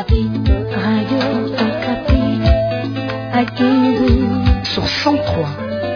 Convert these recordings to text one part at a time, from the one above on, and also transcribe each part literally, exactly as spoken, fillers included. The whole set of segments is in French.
Okapi, Radio Okapi, à Kindu. Sur cent trois.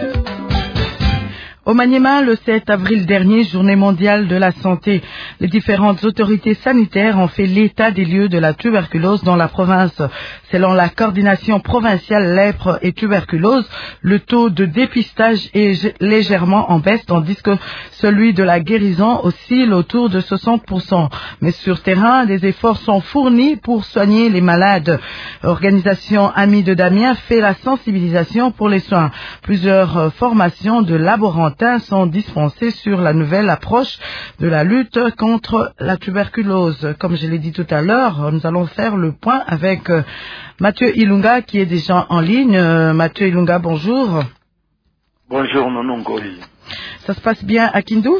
Au Maniema, le sept avril dernier, journée mondiale de la santé, les différentes autorités sanitaires ont fait l'état des lieux de la tuberculose dans la province. Selon la coordination provinciale lèpre et tuberculose, le taux de dépistage est légèrement en baisse, tandis que celui de la guérison oscille autour de soixante pour cent. Mais sur terrain, des efforts sont fournis pour soigner les malades. L'organisation Amis de Damien fait la sensibilisation pour les soins. Plusieurs formations de laborantins sont dispensées sur la nouvelle approche de la lutte contre la tuberculose. Comme je l'ai dit tout à l'heure, nous allons faire le point avec euh, Mathieu Ilunga qui est déjà en ligne. Euh, Mathieu Ilunga, bonjour. Bonjour, Nonongoli. Ça se passe bien à Kindu?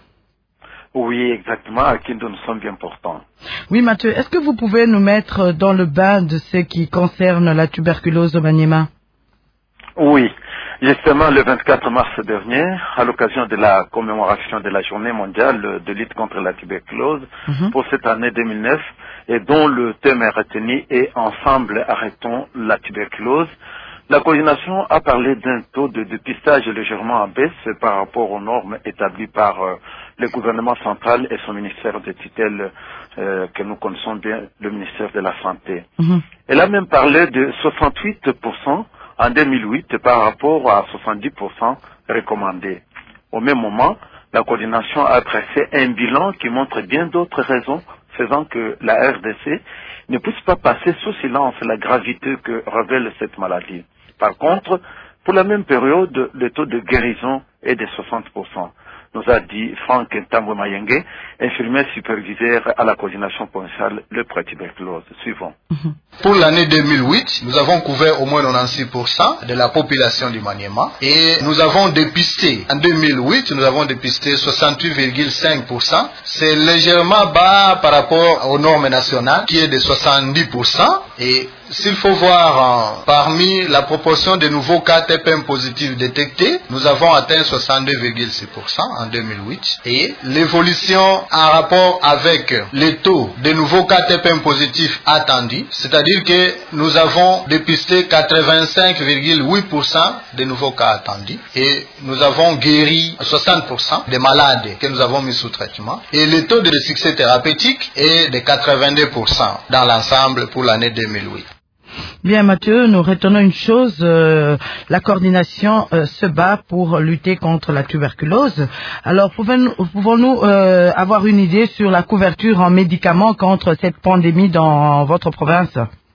Oui, exactement. À Kindu, nous sommes bien portants. Oui, Mathieu, est-ce que vous pouvez nous mettre dans le bain de ce qui concerne la tuberculose au Maniema? Oui. Justement, le vingt-quatre mars dernier, à l'occasion de la commémoration de la journée mondiale de lutte contre la tuberculose mm-hmm. pour cette année deux mille neuf, et dont le thème est retenu est « Ensemble, arrêtons la tuberculose », la coordination a parlé d'un taux de dépistage légèrement en baisse par rapport aux normes établies par euh, le gouvernement central et son ministère de tutelle euh, que nous connaissons bien, le ministère de la Santé. Mm-hmm. Elle a même parlé de soixante-huit pour cent en deux mille huit par rapport à soixante-dix pour cent recommandés. Au même moment, la coordination a dressé un bilan qui montre bien d'autres raisons faisant que la R D C ne puisse pas passer sous silence la gravité que révèle cette maladie. Par contre, pour la même période, le taux de guérison est de soixante pour cent. Nous a dit Franck Ntambwe Mayenge, infirmier superviseur à la coordination provinciale le pré-tuberculose. Suivant. Pour l'année deux mille huit, nous avons couvert au moins quatre-vingt-six pour cent de la population du Maniema et nous avons dépisté, en deux mille huit, nous avons dépisté soixante-huit virgule cinq pour cent. C'est légèrement bas par rapport aux normes nationales qui est de soixante-dix pour cent. Et s'il faut voir euh, parmi la proportion de nouveaux cas T P M positifs détectés, nous avons atteint soixante-deux virgule six pour cent en deux mille huit. Et l'évolution en rapport avec les taux de nouveaux cas T P M positifs attendus, c'est-à-dire que nous avons dépisté quatre-vingt-cinq virgule huit pour cent des nouveaux cas attendus et nous avons guéri soixante pour cent des malades que nous avons mis sous traitement. Et le taux de succès thérapeutique est de quatre-vingt-deux pour cent dans l'ensemble pour l'année deux mille huit. Bien Mathieu, nous retenons une chose, euh, la coordination euh, se bat pour lutter contre la tuberculose. Alors pouvons-nous, pouvons-nous euh, avoir une idée sur la couverture en médicaments contre cette pandémie dans votre province?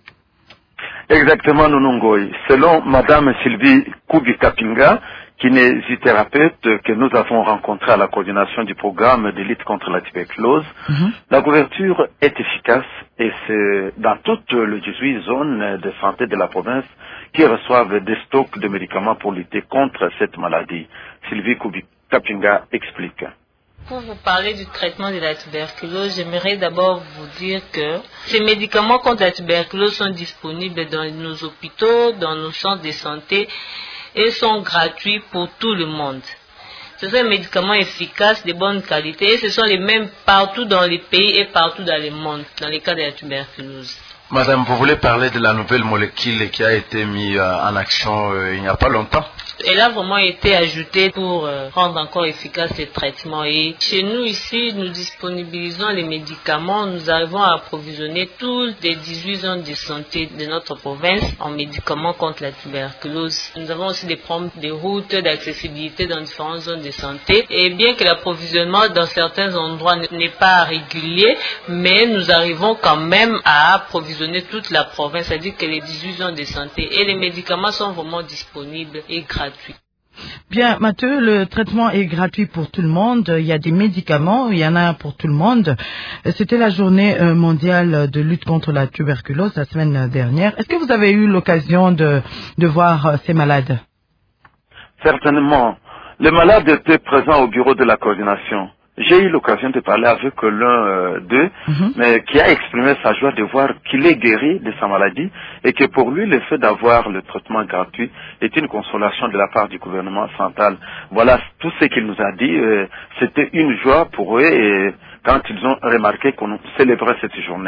Exactement, Nonongoi. Selon Madame Sylvie Kubi-Kapinga, kinésithérapeute que nous avons rencontrée à la coordination du programme de lutte contre la tuberculose, mm-hmm. la couverture est efficace et c'est dans toutes les dix-huit zones de santé de la province qui reçoivent des stocks de médicaments pour lutter contre cette maladie. Sylvie Kubi-Kapinga explique. Pour vous parler du traitement de la tuberculose, j'aimerais d'abord vous dire que ces médicaments contre la tuberculose sont disponibles dans nos hôpitaux, dans nos centres de santé et sont gratuits pour tout le monde. Ce sont des médicaments efficaces, de bonne qualité et ce sont les mêmes partout dans les pays et partout dans le monde, dans les cas de la tuberculose. Madame, vous voulez parler de la nouvelle molécule qui a été mise en action euh, il n'y a pas longtemps? Elle a vraiment été ajoutée pour euh, rendre encore efficace ce traitement. Et chez nous ici, nous disponibilisons les médicaments. Nous arrivons à approvisionner toutes les dix-huit zones de santé de notre province en médicaments contre la tuberculose. Nous avons aussi des problèmes de routes, d'accessibilité dans différentes zones de santé. Et bien que l'approvisionnement dans certains endroits n'est pas régulier, mais nous arrivons quand même à approvisionner toute la province, c'est-à-dire que les dix-huit zones de santé et les médicaments sont vraiment disponibles et gratuits. Bien, Mathieu, le traitement est gratuit pour tout le monde. Il y a des médicaments, il y en a pour tout le monde. C'était la journée mondiale de lutte contre la tuberculose la semaine dernière. Est-ce que vous avez eu l'occasion de, de voir ces malades? Certainement. Les malades étaient présents au bureau de la coordination. J'ai eu l'occasion de parler avec l'un euh, d'eux, mm-hmm. mais qui a exprimé sa joie de voir qu'il est guéri de sa maladie et que pour lui, le fait d'avoir le traitement gratuit est une consolation de la part du gouvernement central. Voilà tout ce qu'il nous a dit. Euh, c'était une joie pour eux et quand ils ont remarqué qu'on célébrait cette journée.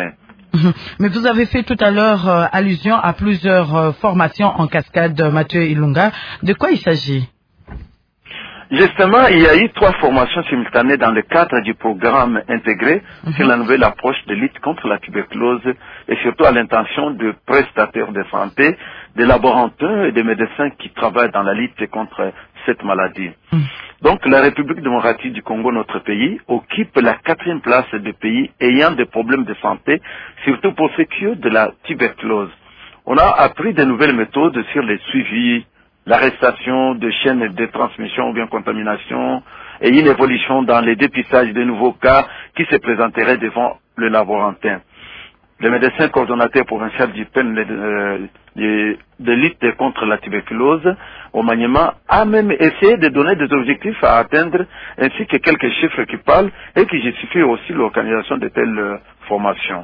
Mais vous avez fait tout à l'heure euh, allusion à plusieurs euh, formations en cascade, Mathieu Ilunga. De quoi il s'agit? Justement, il y a eu trois formations simultanées dans le cadre du programme intégré mm-hmm. sur la nouvelle approche de lutte contre la tuberculose et surtout à l'intention de prestataires de santé, de laborantins et de médecins qui travaillent dans la lutte contre cette maladie. Mm. Donc, la République démocratique du Congo, notre pays, occupe la quatrième place des pays ayant des problèmes de santé, surtout pour ce qui est de la tuberculose. On a appris de nouvelles méthodes sur les suivis, l'arrestation de chaînes de transmission ou bien contamination et une évolution dans les dépistages de nouveaux cas qui se présenteraient devant le laborantin. Le médecin coordonnateur provincial du P E N de, de, de lutte contre la tuberculose au Maniema a même essayé de donner des objectifs à atteindre ainsi que quelques chiffres qui parlent et qui justifient aussi l'organisation de telles formations.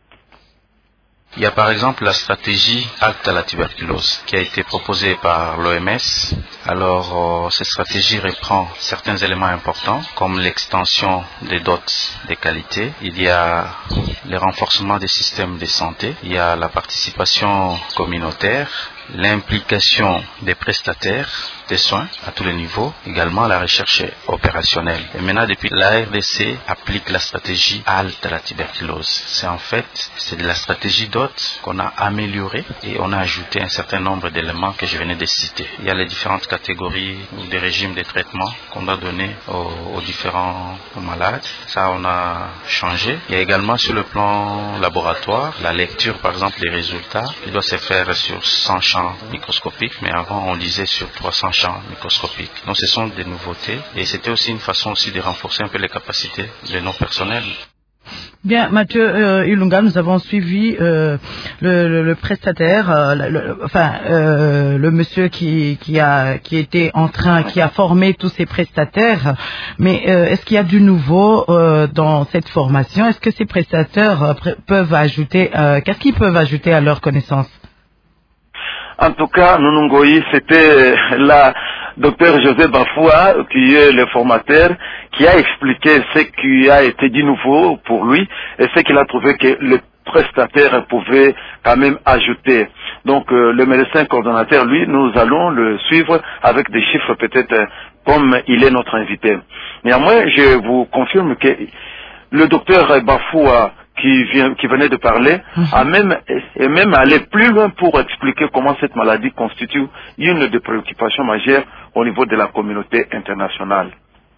Il y a par exemple la stratégie Halte à la tuberculose qui a été proposée par l'O M S. Alors, euh, cette stratégie reprend certains éléments importants comme l'extension des dots de qualité. Il y a le renforcement des systèmes de santé. Il y a la participation communautaire, l'implication des prestataires des soins à tous les niveaux, également la recherche opérationnelle. Et maintenant, depuis la R D C applique la stratégie Halte à la tuberculose. C'est en fait, c'est de la stratégie D O T qu'on a améliorée et on a ajouté un certain nombre d'éléments que je venais de citer. Il y a les différentes catégories ou des régimes de traitement qu'on doit donner aux, aux différents malades. Ça, on a changé. Il y a également sur le plan laboratoire, la lecture, par exemple, des résultats qui doit se faire sur cent champs microscopiques, mais avant, on lisait sur trois cents champs microscopiques. Donc ce sont des nouveautés et c'était aussi une façon aussi de renforcer un peu les capacités de nos personnels. Bien, Mathieu euh, Ilunga, nous avons suivi euh, le, le, le prestataire, euh, le, enfin euh, le monsieur qui, qui a qui était en train, qui a formé tous ces prestataires. Mais euh, est-ce qu'il y a du nouveau euh, dans cette formation? Est-ce que ces prestataires euh, peuvent ajouter, euh, qu'est-ce qu'ils peuvent ajouter à leur connaissance? En tout cas, Nunungoyi, c'était la docteur José Bafoua, qui est le formateur, qui a expliqué ce qui a été du nouveau pour lui et ce qu'il a trouvé que le prestataire pouvait quand même ajouter. Donc, euh, le médecin coordonnateur, lui, nous allons le suivre avec des chiffres peut-être euh, comme il est notre invité. Néanmoins, je vous confirme que le docteur Bafoua, qui vient, qui venait de parler, mmh. a même, est même allé plus loin pour expliquer comment cette maladie constitue une des préoccupations majeures au niveau de la communauté internationale.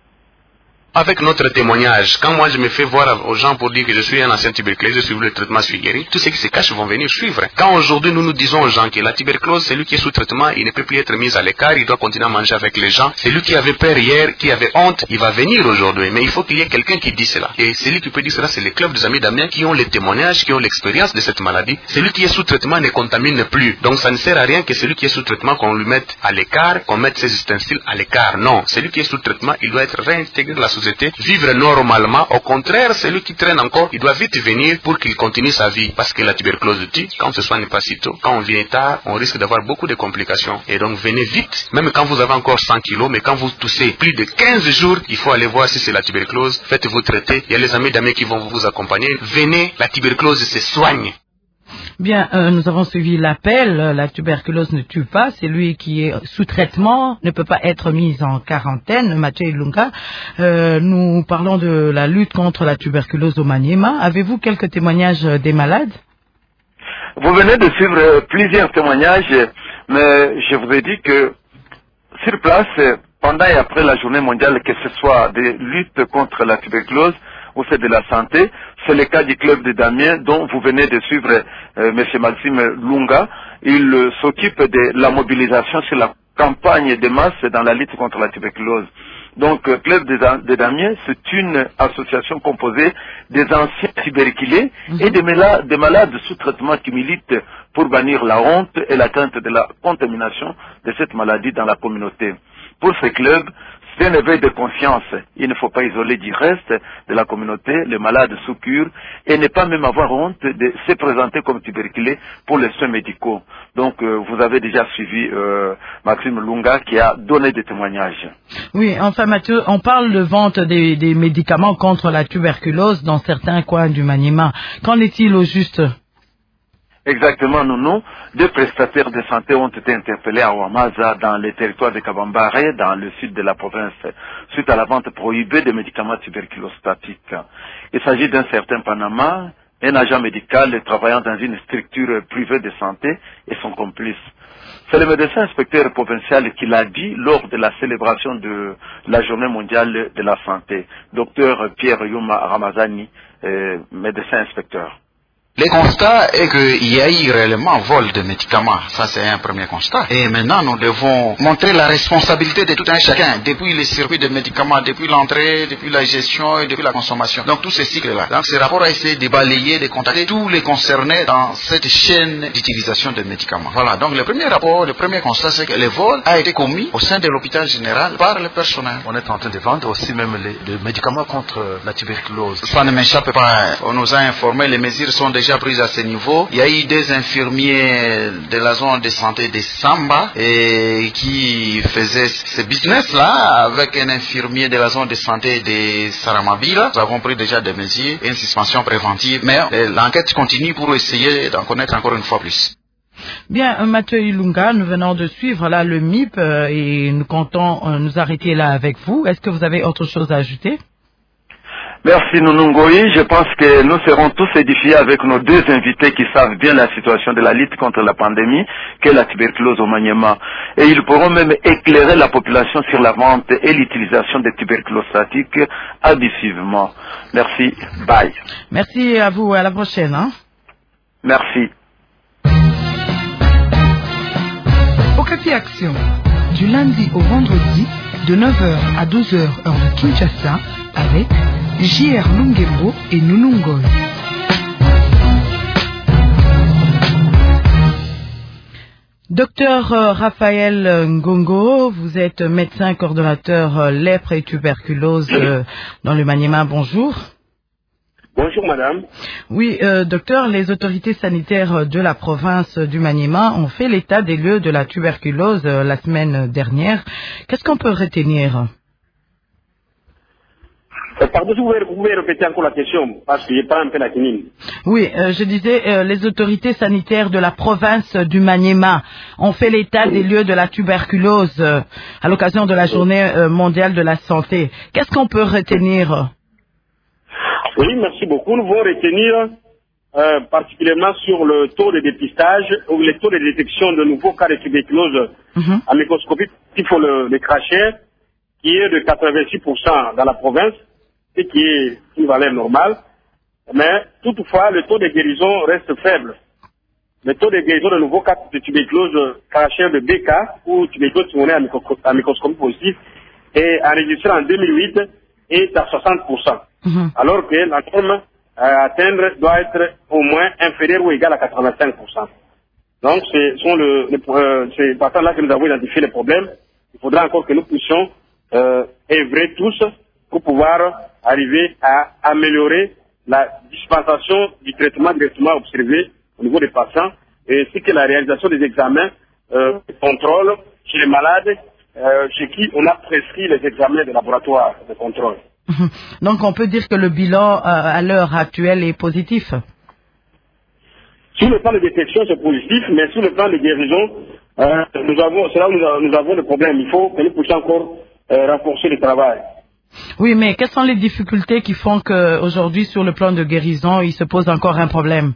Avec notre témoignage, quand moi je me fais voir aux gens pour dire que je suis un ancien tuberculose, je suis le traitement, je suis guéri, tous ceux qui se cachent vont venir suivre. Quand aujourd'hui nous nous disons aux gens que la tuberculose, celui qui est sous traitement, il ne peut plus être mis à l'écart, il doit continuer à manger avec les gens. Celui qui avait peur hier, qui avait honte, il va venir aujourd'hui. Mais il faut qu'il y ait quelqu'un qui dit cela. Et celui qui peut dire cela, c'est les clubs des amis d'Amiens qui ont les témoignages, qui ont l'expérience de cette maladie. Celui qui est sous traitement ne contamine plus. Donc ça ne sert à rien que celui qui est sous traitement, qu'on lui mette à l'écart, qu'on mette ses ustensiles à l'écart. Non. Celui qui est sous traitement, il doit être réintégré dans la société, vivre normalement. Au contraire, celui qui traîne encore, il doit vite venir pour qu'il continue sa vie. Parce que la tuberculose tue, quand on se soigne pas si tôt, quand on vient tard, on risque d'avoir beaucoup de complications. Et donc venez vite, même quand vous avez encore cent kilos, mais quand vous toussez plus de quinze jours, il faut aller voir si c'est la tuberculose. Faites-vous traiter. Il y a les amis d'Amiens qui vont vous accompagner. Venez, la tuberculose se soigne. Bien, euh, nous avons suivi l'appel. La tuberculose ne tue pas. C'est lui qui est sous traitement, ne peut pas être mis en quarantaine. Mathieu Ilunga, euh, nous parlons de la lutte contre la tuberculose au Maniema. Avez-vous quelques témoignages des malades? Vous venez de suivre plusieurs témoignages, mais je vous ai dit que sur place, pendant et après la journée mondiale, que ce soit des luttes contre la tuberculose ou c'est de la santé, c'est le cas du club de Damien dont vous venez de suivre euh, M. Maxime Lunga. Il euh, s'occupe de la mobilisation sur la campagne de masse dans la lutte contre la tuberculose. Donc, le club de, de Damien, c'est une association composée des anciens tuberculés mmh. et des, mala- des malades sous traitement qui militent pour bannir la honte et l'atteinte de la contamination de cette maladie dans la communauté. Pour ce club, C'est un éveil de conscience. Il ne faut pas isoler du reste de la communauté les malades sous cure et ne pas même avoir honte de se présenter comme tuberculeux pour les soins médicaux. Donc euh, vous avez déjà suivi euh, Maxime Lunga qui a donné des témoignages. Oui, enfin Mathieu, on parle de vente des, des médicaments contre la tuberculose dans certains coins du Maniema. Qu'en est-il au juste? Exactement, Nounou. Deux prestataires de santé ont été interpellés à Ouamaza, dans les territoires de Kabambare, dans le sud de la province, suite à la vente prohibée de médicaments tuberculostatiques. Il s'agit d'un certain Panama, un agent médical travaillant dans une structure privée de santé et son complice. C'est le médecin inspecteur provincial qui l'a dit lors de la célébration de la journée mondiale de la santé. Docteur Pierre Yuma Ramazani, euh, médecin inspecteur. Le constat est qu'il y a eu réellement vol de médicaments. Ça, c'est un premier constat. Et maintenant, nous devons montrer la responsabilité de tout un chacun, depuis les circuits de médicaments, depuis l'entrée, depuis la gestion et depuis la consommation. Donc, tous ces cycles-là. Donc, ce rapport a essayé de balayer, de contacter tous les concernés dans cette chaîne d'utilisation de médicaments. Voilà. Donc, le premier rapport, le premier constat, c'est que le vol a été commis au sein de l'hôpital général par le personnel. On est en train de vendre aussi même les, les médicaments contre la tuberculose. Ça ne m'échappe pas. On nous a informé, les mesures sont déjà prises à ce niveau. Il y a eu des infirmiers de la zone de santé de Samba et qui faisaient ce business-là avec un infirmier de la zone de santé de Saramabila. Nous avons pris déjà des mesures et une suspension préventive, mais l'enquête continue pour essayer d'en connaître encore une fois plus. Bien, Mathieu Ilunga, nous venons de suivre là le M I P euh, et nous comptons euh, nous arrêter là avec vous. Est-ce que vous avez autre chose à ajouter? Merci Nounungoï. Je pense que nous serons tous édifiés avec nos deux invités qui savent bien la situation de la lutte contre la pandémie qu'est la tuberculose au Maniema. Et ils pourront même éclairer la population sur la vente et l'utilisation des tuberculostatiques abusivement. Merci. Bye. Merci à vous. À la prochaine. Hein? Merci. Okapi Action, du lundi au vendredi, de neuf heures à douze heures heure de Kinshasa, avec J R Lungembo et Nounungoy. Docteur euh, Raphaël Ngongo, vous êtes médecin coordonnateur euh, lèpre et tuberculose euh, dans le Maniema. Bonjour. Bonjour madame. Oui, euh, docteur, les autorités sanitaires de la province du Maniema ont fait l'état des lieux de la tuberculose euh, la semaine dernière. Qu'est-ce qu'on peut retenir? euh, Pardon, vous pouvez, vous pouvez répéter encore la question, parce que je pas un peu la quinine. Oui, euh, je disais, euh, les autorités sanitaires de la province du Maniema ont fait l'état des lieux de la tuberculose euh, à l'occasion de la journée euh, mondiale de la santé. Qu'est-ce qu'on peut retenir? Oui, merci beaucoup. Nous allons retenir euh, particulièrement sur le taux de dépistage ou le taux de détection de nouveaux cas de tuberculose mm-hmm. à microscopie, il faut le, le crachet, qui est de quatre-vingt-six pour cent dans la province et qui est une valeur normale. Mais toutefois, le taux de guérison reste faible. Le taux de guérison de nouveaux cas de tuberculose crachet de B K ou tuberculose simulée à, micro, à microscopie positive est enregistré en deux mille huit est à soixante pour cent. Mmh. Alors que la norme à atteindre doit être au moins inférieure ou égale à quatre-vingt-cinq pour cent. Donc, ce sont le, le, euh, c'est partant là que nous avons identifié les problèmes. Il faudra encore que nous puissions euh, œuvrer tous pour pouvoir arriver à améliorer la dispensation du traitement directement observé au niveau des patients, et ainsi que la réalisation des examens euh, de contrôle chez les malades, euh, chez qui on a prescrit les examens de laboratoire de contrôle. Donc on peut dire que le bilan euh, à l'heure actuelle est positif. Sur le plan de détection, c'est positif, mais sur le plan de guérison, euh, nous avons, c'est là où nous, avons, nous avons le problème. Il faut que nous puissions encore euh, renforcer le travail. Oui, mais quelles sont les difficultés qui font qu'aujourd'hui, sur le plan de guérison, il se pose encore un problème?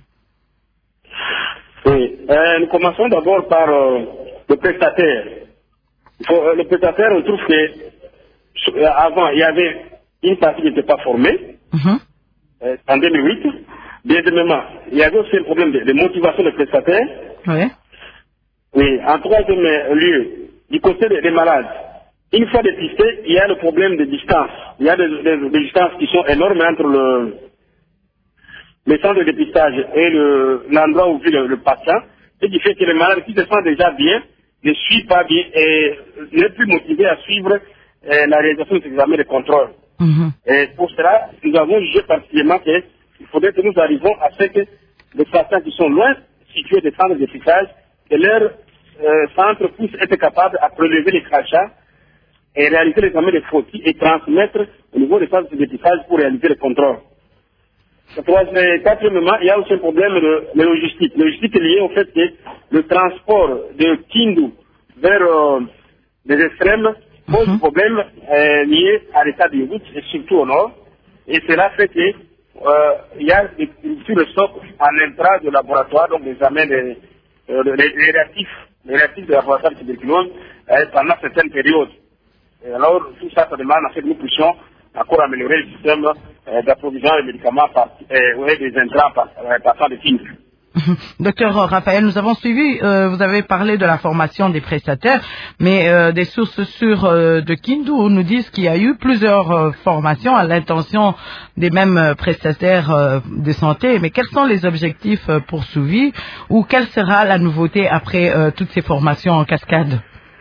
Oui, euh, nous commençons d'abord par euh, le prestataire. Il faut, euh, le prestataire, on trouve que euh, avant, il y avait une partie qui n'était pas formée, mm-hmm. euh, en deux mille huit. Deuxièmement, il y avait aussi un problème de, de motivation des prestataires. Oui. Oui, en troisième lieu, du côté des, des malades. Une fois dépisté, il y a le problème de distance. Il y a des, des, des distances qui sont énormes entre le, le centre de dépistage et le, l'endroit où vit le, le patient, et qui fait que les malades qui se sentent déjà bien ne suivent pas bien et n'est plus motivé à suivre euh, la réalisation des examens de contrôle. Mm-hmm. Et pour cela, nous avons jugé particulièrement qu'il faudrait que nous arrivions à ce que les patients qui sont loin situés des centres de dépistage, que leurs euh, centres puissent être capables à prélever les crachats et réaliser l'examen des frottis et transmettre au niveau des centres de dépistage pour réaliser le contrôle. Quatrièmement, il y a aussi un problème de, de logistique. La logistique est liée au fait que le transport de Kindu vers euh, les extrêmes pose mm-hmm. problème euh, lié à l'état des routes et surtout au nord. Et cela fait que euh, il y a des, sur le stock en intra de laboratoire, donc l'examen des euh, les, les réactifs, les réactifs de laboratoire de tuberculose euh, pendant certaines périodes. Et alors tout ça, ça demande à ce que nous puissions encore améliorer le système euh, d'approvisionnement des médicaments par, euh, ouais, des intrants par, euh, partant de Kindu. Docteur Raphaël, nous avons suivi, euh, vous avez parlé de la formation des prestataires, mais euh, des sources sûres euh, de Kindu nous disent qu'il y a eu plusieurs euh, formations à l'intention des mêmes euh, prestataires euh, de santé. Mais quels sont les objectifs euh, poursuivis ou quelle sera la nouveauté après euh, toutes ces formations en cascade?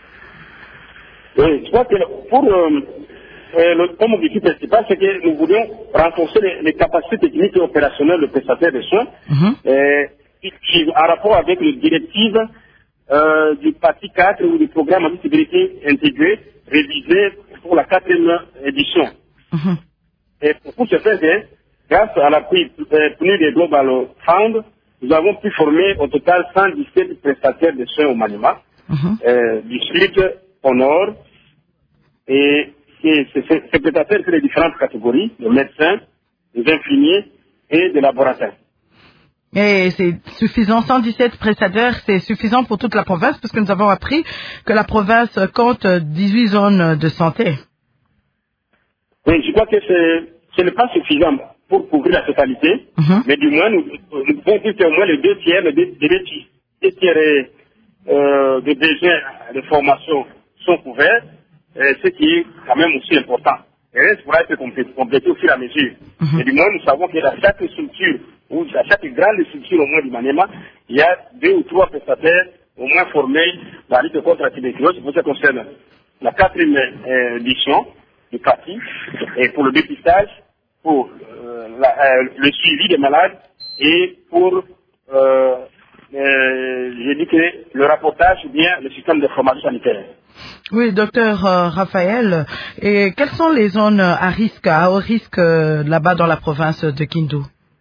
Oui, je crois que pour euh, euh, le, comme objectif principal, c'est que nous voulions renforcer les, les capacités techniques et opérationnelles des prestataires de soins. Mm-hmm. euh, Qui, en rapport avec les directives euh, du parti quatre ou du programme de sécurité intégré révisé pour la quatrième édition. Mm-hmm. Et pour ce faire, grâce à l'appui euh, des Global Fund, nous avons pu former au total cent dix-sept prestataires de soins au Maniema, mm-hmm. euh, du sud au nord. Et ces, ces, ces prestataires, c'est les différentes catégories, de médecins, des infirmiers et des laboratoires. Et c'est suffisant, cent dix-sept prestataires, c'est suffisant pour toute la province, parce que nous avons appris que la province compte dix-huit zones de santé. Oui, je crois que ce n'est pas suffisant pour couvrir la totalité, mm-hmm. mais du moins, nous, nous pouvons dire qu'au moins les deux tiers, les deux, les deux, deux tiers euh, de besoins de formation sont couverts, euh, ce qui est quand même aussi important. Et le reste pourra être complété au fur et à mesure. Mm-hmm. Et du moins, nous savons qu'il y a chaque structure, ou à chaque grande structure au moins du Maniema, il y a deux ou trois prestataires au moins formés dans la lutte contre la tuberculose. Pour ce qui concerne la quatrième euh, édition du parti, et pour le dépistage, pour euh, la, euh, le suivi des malades, et pour, euh, euh, j'ai dit que le rapportage ou bien le système de formation sanitaire. Oui, docteur euh, Raphaël, et quelles sont les zones à risque, à haut risque euh, là-bas dans la province de Kindu?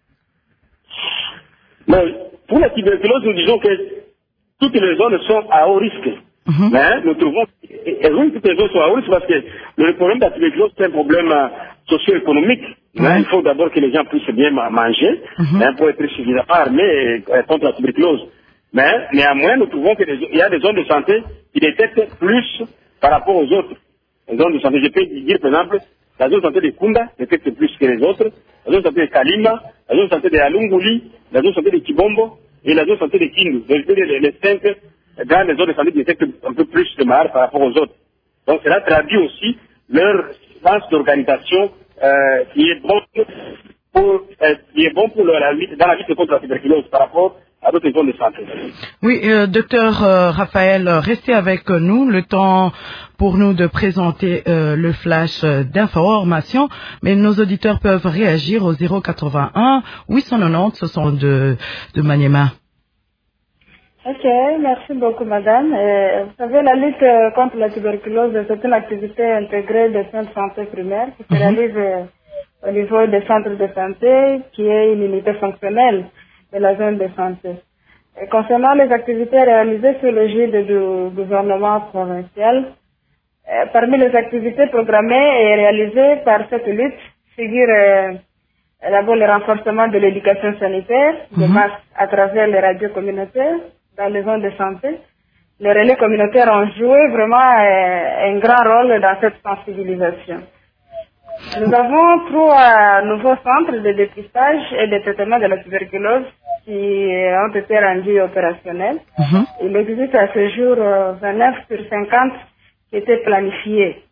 Mais pour la tuberculose, nous disons que toutes les zones sont à haut risque. Mm-hmm. Mais nous trouvons, et oui, toutes les zones sont à haut risque parce que le problème de la tuberculose, c'est un problème euh, socio-économique. Mm-hmm. Hein, il faut d'abord que les gens puissent bien manger, mm-hmm. hein, pour être suffisamment armés euh, contre la tuberculose. Mais néanmoins, nous trouvons qu'il y a des zones de santé qui détectent plus par rapport aux autres. Les zones de santé, je peux dire par exemple, la zone de santé de Kunda détecte plus que les autres, la zone de santé de Kalima, la zone de santé de Alunguli, la zone de santé de Kibombo et la zone de santé de Kindu. Donc les, les cinq grandes zones de santé détectent un peu plus de malades par rapport aux autres. Donc cela traduit aussi leur sens d'organisation euh, qui est bon pour, euh, qui est bon pour la lutte, dans la lutte contre la tuberculose par rapport à d'autres zones de santé. Oui, euh, docteur euh, Raphaël, restez avec nous le temps pour nous de présenter euh, le flash d'information, mais nos auditeurs peuvent réagir au zéro quatre-vingt-un huit cent quatre-vingt-dix soixante-deux de Maniema. Ok, merci beaucoup madame. Euh, vous savez, la lutte contre la tuberculose, c'est une activité intégrée des soins de santé primaires qui se mm-hmm. réalise euh, au niveau des centres de santé, qui est une unité fonctionnelle de la zone de santé. Et concernant les activités réalisées sous l'égide du gouvernement provincial, euh, parmi les activités programmées et réalisées par cette lutte figure euh, d'abord le renforcement de l'éducation sanitaire, mm-hmm. de masse à travers les radios communautaires dans les zones de santé. Les relais communautaires ont joué vraiment euh, un grand rôle dans cette sensibilisation. Nous avons trois nouveaux centres de dépistage et de traitement de la tuberculose qui ont été rendus opérationnels. Mm-hmm. Il existe à ce jour vingt-neuf sur cinquante qui étaient planifiés.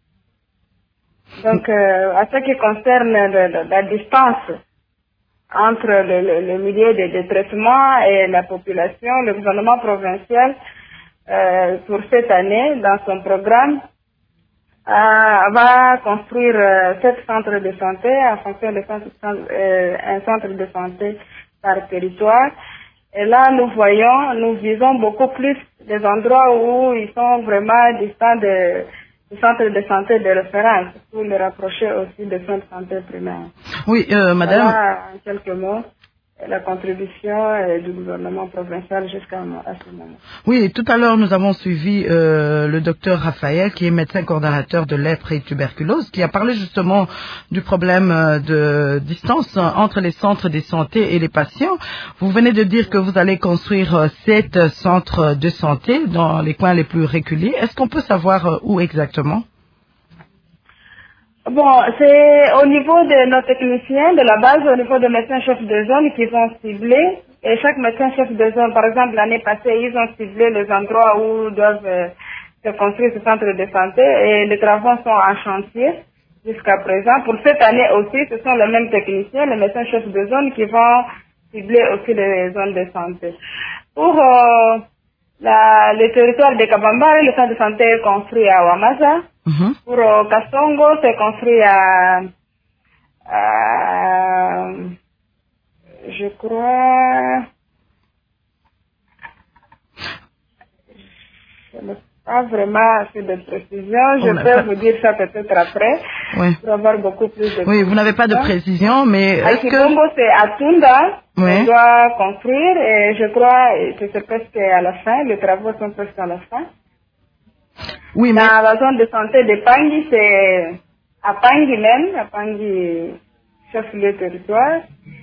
Donc, euh, à ce qui concerne le, le, la distance entre le, le, le milieu de, de traitement et la population, le gouvernement provincial, euh, pour cette année, dans son programme, euh, va construire euh, sept centres de santé en fonction de centre, euh, un centre de santé par territoire. Et là, nous voyons, nous visons beaucoup plus des endroits où ils sont vraiment distants de, du centre de santé de référence pour les rapprocher aussi des centres de santé primaires. Oui, euh, madame. Voilà, en quelques mots, la contribution euh, du gouvernement provincial jusqu'à ce moment. Oui, tout à l'heure, nous avons suivi euh, le docteur Raphaël, qui est médecin coordonnateur de lèpre et tuberculose, qui a parlé justement du problème euh, de distance entre les centres de santé et les patients. Vous venez de dire que vous allez construire euh, sept centres de santé dans les coins les plus reculés. Est-ce qu'on peut savoir euh, où exactement? Bon, c'est au niveau de nos techniciens de la base, au niveau des médecins chefs de zone qui vont cibler. Et chaque médecin chef de zone, par exemple, l'année passée, ils ont ciblé les endroits où doivent euh, se construire ce centre de santé et les travaux sont en chantier jusqu'à présent. Pour cette année aussi, ce sont les mêmes techniciens, les médecins chefs de zone qui vont cibler aussi les zones de santé. Pour euh, la, le territoire de Kabambare, le centre de santé est construit à Wamaza. Mm-hmm. Pour euh, Kasongo, c'est construit à, à, je crois, je n'ai pas vraiment assez de précision, je On peux pas... vous dire ça peut-être après, oui. Pour avoir beaucoup plus de Oui, précision. Vous n'avez pas de précision, mais est-ce que... Kasongo, c'est à Tunda, oui. On doit construire, et je crois que c'est presque à la fin, les travaux sont presque à la fin. Oui, mais... Dans la zone de santé de Pangui, c'est à Pangui même, à Pangui, chef-lieu territoire.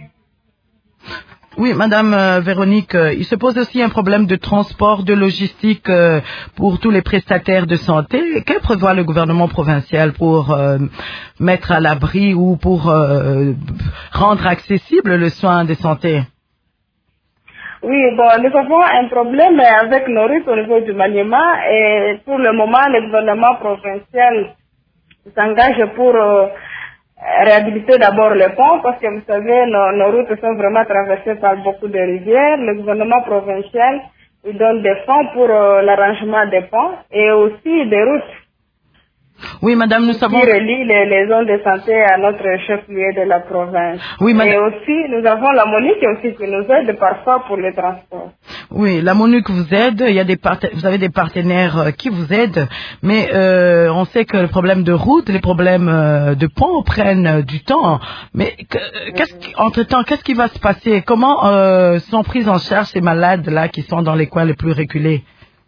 Oui, Madame euh, Véronique, euh, il se pose aussi un problème de transport, de logistique euh, pour tous les prestataires de santé. Que prévoit le gouvernement provincial pour euh, mettre à l'abri ou pour euh, rendre accessible le soin de santé? Oui, bon, nous avons un problème avec nos routes au niveau du Maniema et pour le moment, le gouvernement provincial s'engage pour euh, réhabiliter d'abord les ponts parce que vous savez, nos, nos routes sont vraiment traversées par beaucoup de rivières. Le gouvernement provincial il donne des fonds pour euh, l'arrangement des ponts et aussi des routes. Oui, madame, nous savons... Qui relie les, les zones de santé à notre chef-lieu de la province. Oui, madame... Et aussi, nous avons la MONUC aussi qui nous aide parfois pour le transport. Oui, la MONUC vous aide, il y a des part... vous avez des partenaires qui vous aident, mais euh, on sait que le problème de route, les problèmes euh, de pont prennent du temps. Mais qu'est-ce qui... entre-temps, qu'est-ce qui va se passer? Comment euh, sont prises en charge ces malades-là qui sont dans les coins les plus reculés?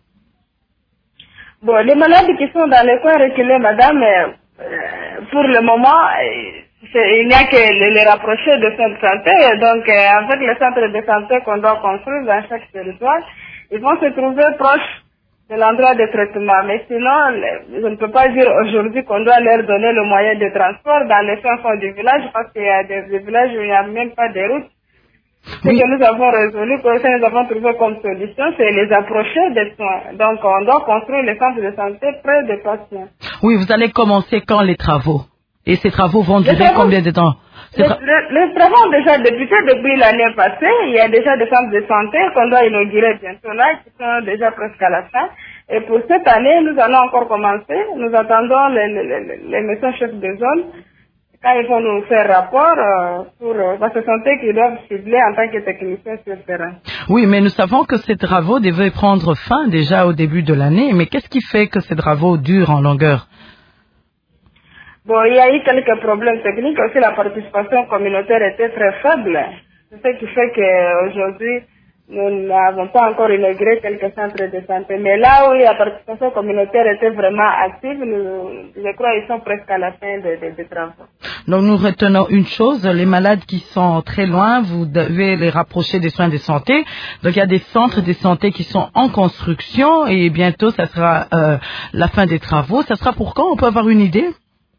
Bon, les malades qui sont dans les coins reculés, madame, euh, pour le moment, il n'y a que les, les rapprocher de centres de santé. Donc, euh, en fait, les centres de santé qu'on doit construire dans chaque territoire, ils vont se trouver proches de l'endroit de traitement. Mais sinon, je ne peux pas dire aujourd'hui qu'on doit leur donner le moyen de transport dans les fins du village, parce qu'il y a des, des villages où il n'y a même pas de route. Ce oui. que nous avons résolu, ce que nous avons trouvé comme solution, c'est les approcher des soins. Donc, on doit construire les centres de santé près des patients. Oui, vous allez commencer quand les travaux? Et ces travaux vont durer travaux, combien de temps? les, tra les, les travaux ont déjà débuté depuis l'année passée. Il y a déjà des centres de santé qu'on doit inaugurer bientôt là, qui sont déjà presque à la fin. Et pour cette année, nous allons encore commencer. Nous attendons les, les, les, les médecins chefs de zone. Quand ils vont nous faire rapport euh, pour euh, parce que santé qu'ils doivent cibler en tant que techniciens sur le terrain. Oui, mais nous savons que ces travaux devaient prendre fin déjà au début de l'année. Mais qu'est-ce qui fait que ces travaux durent en longueur? Bon, il y a eu quelques problèmes techniques. Aussi, la participation communautaire était très faible. C'est ce qui fait qu'aujourd'hui, nous n'avons pas encore inauguré quelques centres de santé. Mais là où la participation communautaire était vraiment active, nous, je crois qu'ils sont presque à la fin des de, de travaux. Donc nous retenons une chose, les malades qui sont très loin, vous devez les rapprocher des soins de santé. Donc il y a des centres de santé qui sont en construction et bientôt ça sera euh, la fin des travaux. Ça sera pour quand? On peut avoir une idée?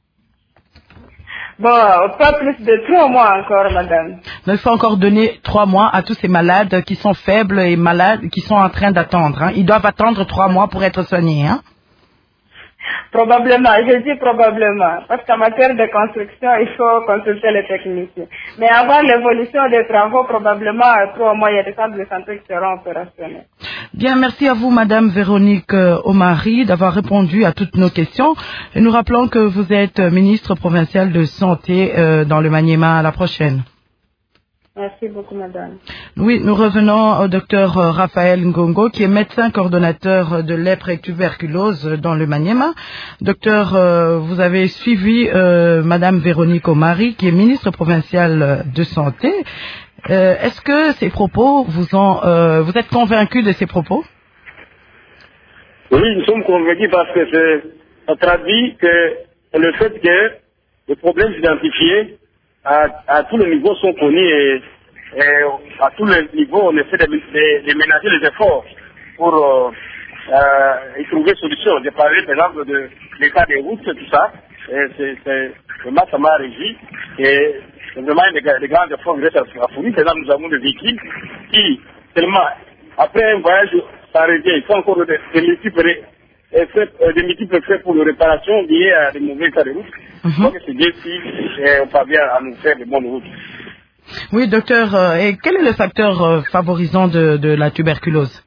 Bon, pas plus de trois mois encore, madame. Donc, il faut encore donner trois mois à tous ces malades qui sont faibles et malades, qui sont en train d'attendre. Hein. Ils doivent attendre trois mois pour être soignés. Hein. Probablement, je dis probablement, parce qu'en matière de construction, il faut consulter les techniciens. Mais avant l'évolution des travaux, probablement, trois mois, il y a des centres de santé qui seront opérationnels. Bien, merci à vous, Madame Véronique Omari, d'avoir répondu à toutes nos questions. Et nous rappelons que vous êtes ministre provinciale de santé euh, dans le Maniema. À la prochaine. Merci beaucoup, madame. Oui, nous revenons au docteur Raphaël Ngongo, qui est médecin coordonnateur de lèpre et tuberculose dans le Maniema. Docteur, euh, vous avez suivi euh, madame Véronique Omari, qui est ministre provinciale de santé. Euh, est-ce que ces propos vous ont, euh, vous êtes convaincu de ces propos? Oui, nous sommes convaincus parce que c'est, ça traduit que le fait que les problèmes identifiés à, à tous les niveaux sont connus et, et à tous les niveaux on essaie de, de, de ménager les efforts pour euh, euh, y trouver solution. J'ai parlé par exemple de l'état des routes, tout ça, et c'est, c'est vraiment ça m'a régi et c'est vraiment des, des grands efforts que j'ai à fournir. Par exemple, nous avons des véhicules qui, tellement, après un voyage, ça revient, il faut encore des, des multiples effets, des multiples faits pour les réparations liées à des mauvais états de route. Je crois que c'est bien si on parvient à nous faire de bonnes routes. Oui, docteur, euh, et quel est le facteur euh, favorisant de, de la tuberculose?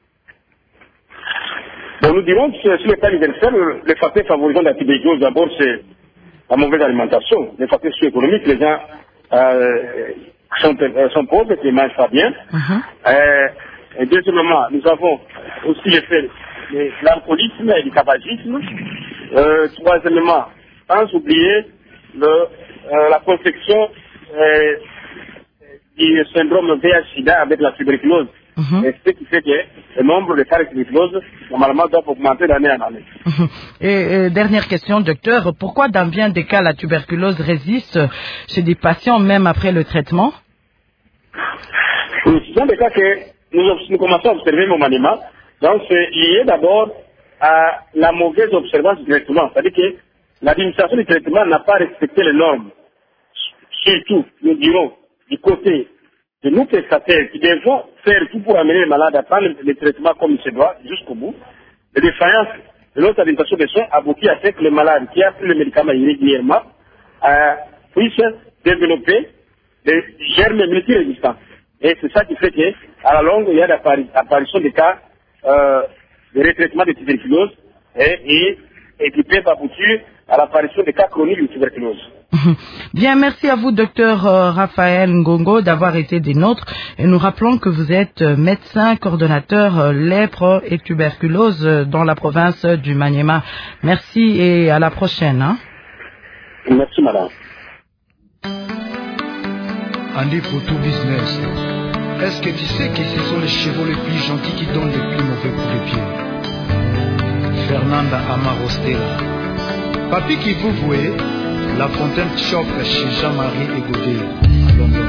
Bon, nous dirons que sur le plan universel, le facteur favorisant de la tuberculose, d'abord, c'est la mauvaise alimentation. Les facteurs socio-économiques, les gens euh, sont, euh, sont pauvres, ils ne mangent pas bien. Uh-huh. euh, et deuxièmement, nous avons aussi l'effet de l'alcoolisme et du tabagisme. Euh, troisièmement, sans oublier le, euh, la conception euh, du syndrome V I H sida avec la tuberculose. Uh-huh. Et ce qui fait que le nombre de cas de tuberculose, normalement, doit augmenter d'année en année. Uh-huh. Et euh, dernière question, docteur, pourquoi dans bien des cas la tuberculose résiste chez des patients même après le traitement? Ce sont des cas que nous, nous commençons à observer au Maniema. Donc c'est lié d'abord à la mauvaise observance du traitement. C'est-à-dire que l'administration du traitement n'a pas respecté les normes. Surtout, nous dirons, du côté de nous prestataires qui devons faire tout pour amener les malades à prendre les traitements comme il se doit jusqu'au bout. Les défaillances de notre administration des soins aboutit à ce que les malades qui ont pris le médicament irrégulièrement euh, puissent développer des germes multirésistants. Et c'est ça qui fait qu'à la longue, il y a l'apparition des cas euh, de retraitement de tuberculose et, et, et qui peuvent aboutir à l'apparition des cas chroniques de tuberculose. Bien, merci à vous, docteur euh, Raphaël Ngongo, d'avoir été des nôtres. Et nous rappelons que vous êtes euh, médecin, coordonnateur euh, lèpre et tuberculose euh, dans la province du Maniema. Merci et à la prochaine. Hein. Merci, madame. Andy pour tout business. Est-ce que tu sais que ce sont les chevaux les plus gentils qui donnent les plus mauvais coups de pied? Fernanda Amarostela. Papi qui vous voyez, La Fontaine Shop chez Jean-Marie Egodé à Londres.